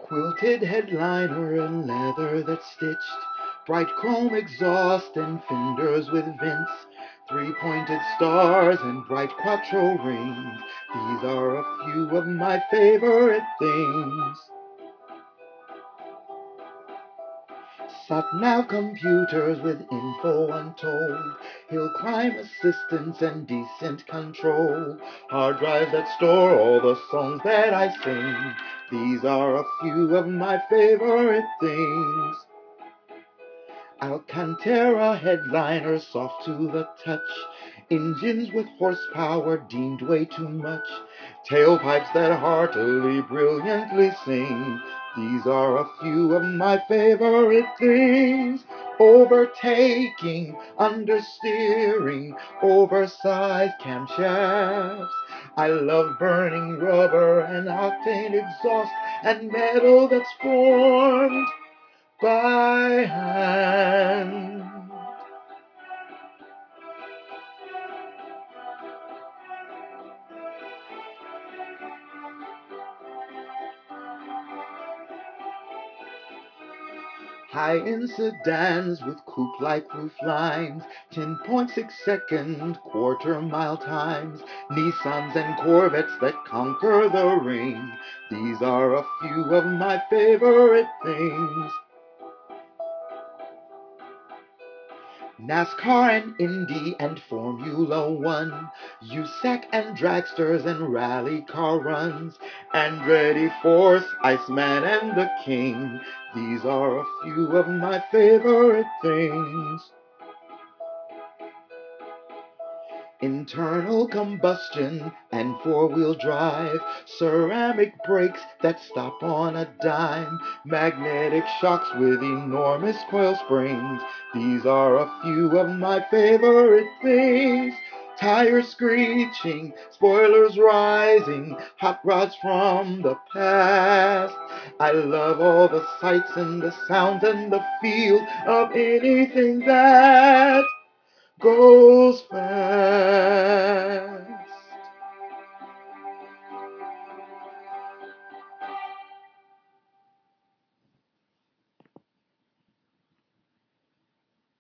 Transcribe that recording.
Quilted headliner and leather that's stitched, bright chrome exhaust and fenders with vents, three-pointed stars and bright quattro rings. These are a few of my favorite things. Sat-nav computers with info untold, hill climb assistance and decent control, hard drives that store all the songs that I sing. These are a few of my favorite things. Alcantara headliners soft to the touch, engines with horsepower deemed way too much, tailpipes that heartily, brilliantly sing. These are a few of my favorite things. Overtaking, understeering, oversized camshafts. I love burning rubber and octane exhaust and metal that's formed by hand. High-end sedans with coupe-like roof lines, 10.6-second quarter-mile times, Nissans and Corvettes that conquer the ring. These are a few of my favorite things. NASCAR and Indy and Formula One, USAC and dragsters and rally car runs, Andretti Force, Iceman and the King. These are a few of my favorite things. Internal combustion and four-wheel drive, ceramic brakes that stop on a dime, magnetic shocks with enormous coil springs. These are a few of my favorite things. Tires screeching, spoilers rising, hot rods from the past. I love all the sights and the sounds and the feel of anything that goes fast.